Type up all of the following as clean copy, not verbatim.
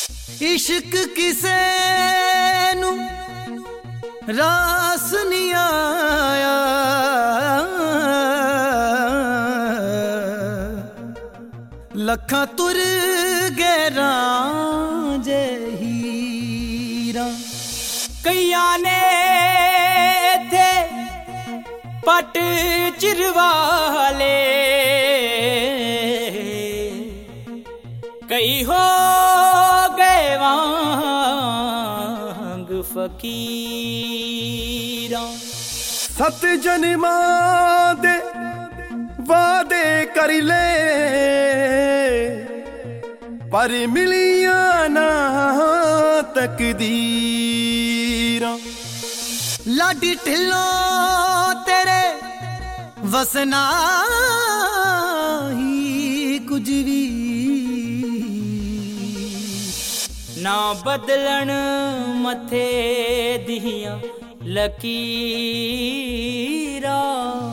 इश्क किसे नू रास नहीं आया, लखां तुर गए रांझे हीरा। कईयां ने थे पट चिरवाले, कई हो गए वांग फकीरा। सत जन्मां दे वादे कर ले, पर मिलियां ना तकदीरां। लाडी ढिल्लो तेरे वसना ही कुछ भी ना बदलन मथे दियां लकीरा।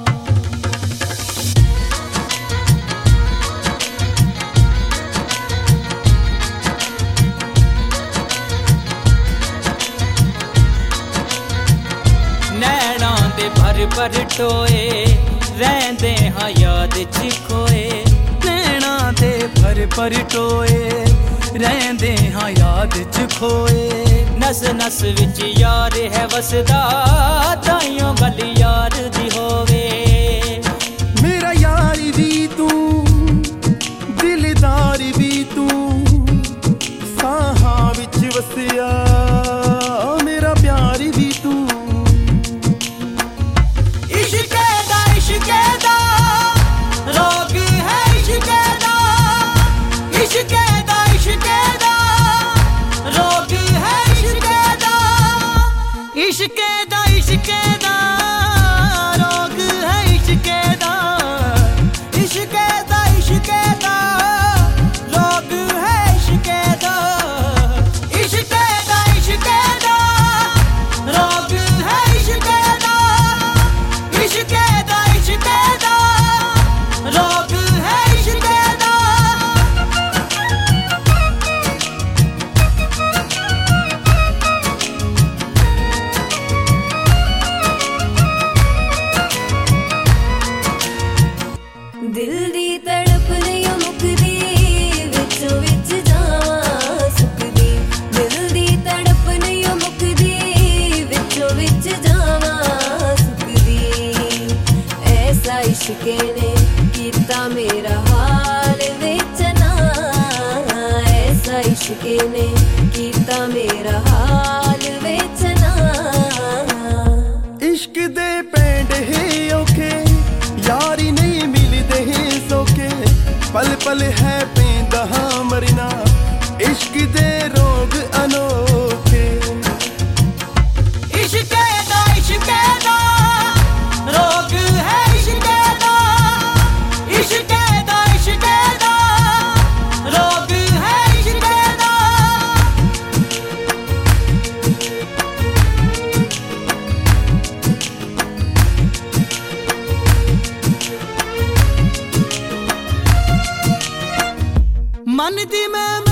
नैना दे भर भर टोए रहंदे हां याद च खोए। नैना दे भर भर टोए रहंदे हां याद च खोए। नस नस विच यार है वसदा, ताइयों गल यार दी होवे। मेरा यार भी तू, दिलदार भी तू, साहां विच वसिया मेरा प्यार भी तू। इश्के दा इश्के दा रोग है, इश्के दा इश्के दा इश्के दा रोग है, इश्के दा इश्के दा इश्के दा रोग है, इश्के दा इश्के दा इश्के दा रोग है, इश्के दा। दिल दी तड़प नहीं मुकदी, विचों विच जावां सुकदी। दिल दी तड़प नहीं मुकदी, विचों विच जावां सुकदी। ऐसा इश्के ने कीता मेरा हाल बेचना, ऐसा इश्के ने कीता मेरा हाल बेचना। इश्क दे पेंड है औखे, यारी नहीं मिलदे है सौखे। पल पल है पेंदा मरना, इश्क दे रोग अनोखे। इश्के दा रोग है, इश्के दा इश्के दा इश्के दा रोग है, इश्के दा। मन दी मैं